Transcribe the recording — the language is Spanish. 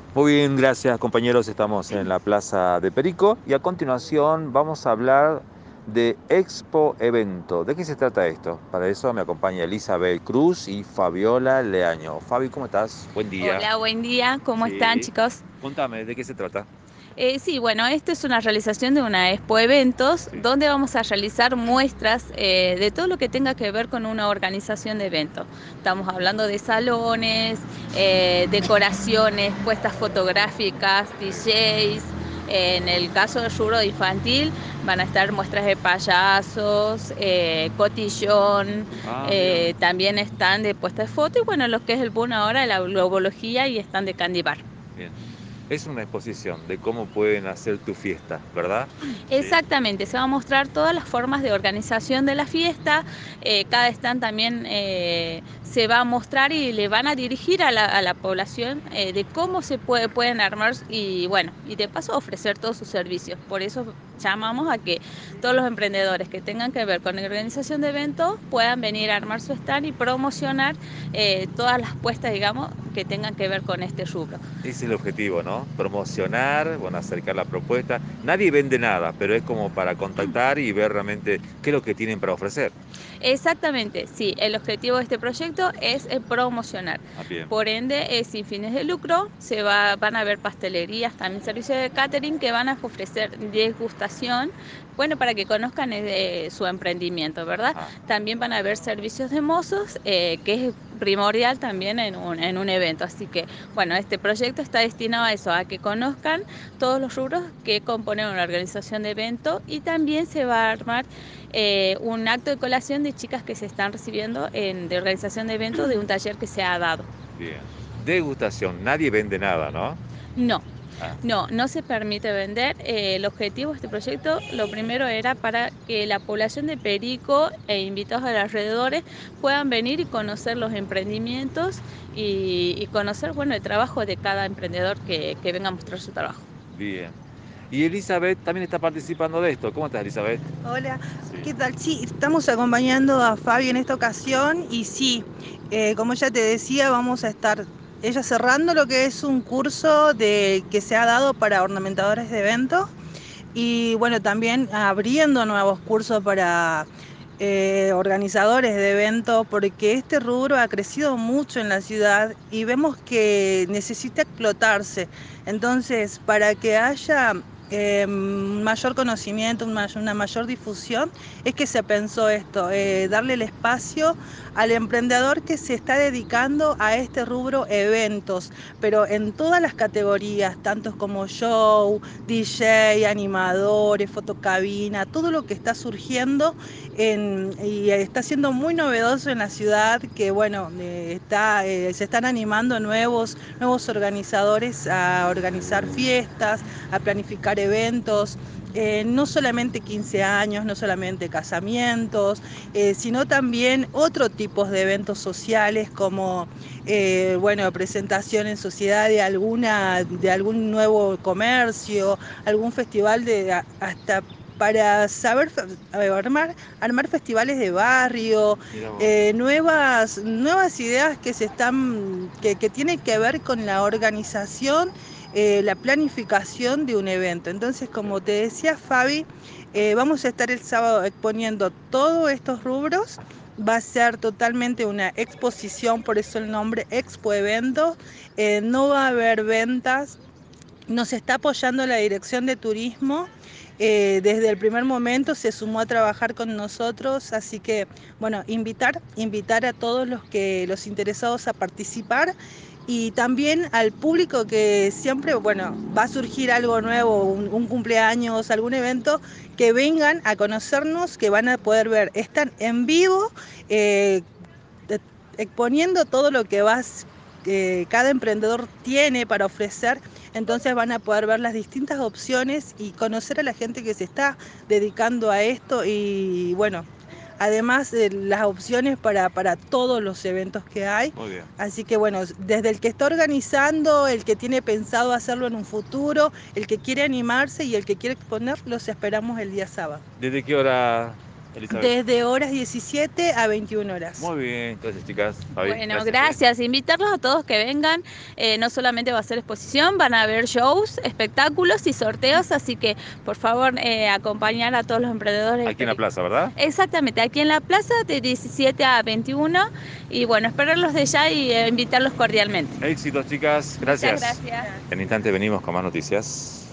Muy bien, gracias compañeros. Estamos en la Plaza de Perico y a continuación vamos a hablar de Expo Evento. ¿De qué se trata esto? Para eso me acompaña Elizabeth Cruz y Fabiola Leaño. Fabi, ¿cómo estás? Buen día. Hola, buen día. ¿Cómo están, Sí. chicos? Contame, ¿de qué se trata? Sí, bueno, esto es una realización de una expo eventos Sí. donde vamos a realizar muestras de todo lo que tenga que ver con una organización de eventos. Estamos hablando de salones, decoraciones, puestas fotográficas, Sí. DJs. En el caso del rubro infantil van a estar muestras de payasos, cotillón, Ah, mira. también están de puesta de foto y bueno, lo que es el boom ahora, la globología y están de candy bar. Bien. Es una exposición de cómo pueden hacer tu fiesta, ¿verdad? Sí. Exactamente, se va a mostrar todas las formas de organización de la fiesta, cada stand también se va a mostrar y le van a dirigir a la población de cómo pueden armar y bueno, y de paso ofrecer todos sus servicios. Por eso llamamos a que todos los emprendedores que tengan que ver con la organización de eventos puedan venir a armar su stand y promocionar todas las puestas, digamos, que tengan que ver con este rubro. Ese es el objetivo, ¿no? Promocionar, bueno, acercar la propuesta. Nadie vende nada, pero es como para contactar y ver realmente qué es lo que tienen para ofrecer. Exactamente, sí, el objetivo de este proyecto es promocionar. Ah, bien. Por ende, es sin fines de lucro, van a haber pastelerías, también servicios de catering que van a ofrecer degustación, bueno, para que conozcan su emprendimiento, ¿verdad? Ajá. También van a haber servicios de mozos, que es primordial también en un evento. Así que, bueno, este proyecto está destinado a eso, a que conozcan todos los rubros que componen una organización de evento y también se va a armar un acto de colación de chicas que se están recibiendo de organización de eventos de un taller que se ha dado. Bien. Degustación. Nadie vende nada, ¿no? No, Ah, no se permite vender. El objetivo de este proyecto, lo primero era para que la población de Perico e invitados de los alrededores puedan venir y conocer los emprendimientos y conocer, bueno, el trabajo de cada emprendedor que venga a mostrar su trabajo. bien. Y Elizabeth también está participando de esto. ¿Cómo estás, Elizabeth? Hola, Sí. ¿qué tal? Sí, estamos acompañando a Fabi en esta ocasión y sí, como ya te decía, vamos a estar ella cerrando lo que es un curso que se ha dado para ornamentadores de eventos y bueno, también abriendo nuevos cursos para organizadores de eventos porque este rubro ha crecido mucho en la ciudad y vemos que necesita explotarse. Entonces, para que haya mayor conocimiento, una mayor difusión, es que se pensó esto, darle el espacio al emprendedor que se está dedicando a este rubro eventos, pero en todas las categorías, tanto como show, DJ, animadores, fotocabina, todo lo que está surgiendo y está siendo muy novedoso en la ciudad, que bueno, se están animando nuevos organizadores a organizar fiestas, a planificar eventos. No solamente 15 años, no solamente casamientos, sino también otro tipo de eventos sociales como bueno, presentación en sociedad de algún nuevo comercio, algún festival hasta para saber armar festivales de barrio, Mira vos. nuevas ideas que tienen que ver con la organización, la planificación de un evento. Entonces, como te decía Fabi, vamos a estar el sábado exponiendo todos estos rubros. Va a ser totalmente una exposición, por eso el nombre Expo Evento. No va a haber ventas, nos está apoyando la Dirección de Turismo. Desde el primer momento se sumó a trabajar con nosotros, así que bueno, invitar a todos los interesados a participar y también al público que siempre, bueno, va a surgir algo nuevo, un cumpleaños, algún evento, que vengan a conocernos, que van a poder ver, están en vivo, eh, exponiendo todo lo que cada emprendedor tiene para ofrecer, entonces van a poder ver las distintas opciones y conocer a la gente que se está dedicando a esto y bueno, además de las opciones para todos los eventos que hay. Muy bien. Así que bueno, desde el que está organizando, el que tiene pensado hacerlo en un futuro, el que quiere animarse y el que quiere exponer, los esperamos el día sábado. ¿Desde qué hora? Elizabeth? Desde horas 17 a 21 horas. Muy bien, entonces chicas, Fabi, Bueno, ¿eh? gracias. Invitarlos a todos que vengan. No solamente va a ser exposición, van a haber shows, espectáculos y sorteos, así que por favor acompañar a todos los emprendedores. Aquí en la plaza, ¿verdad? Exactamente, aquí en la plaza de 17 a 21 y bueno, esperarlos de ya y invitarlos cordialmente. Éxitos chicas, gracias. Muchas gracias. En instante venimos con más noticias.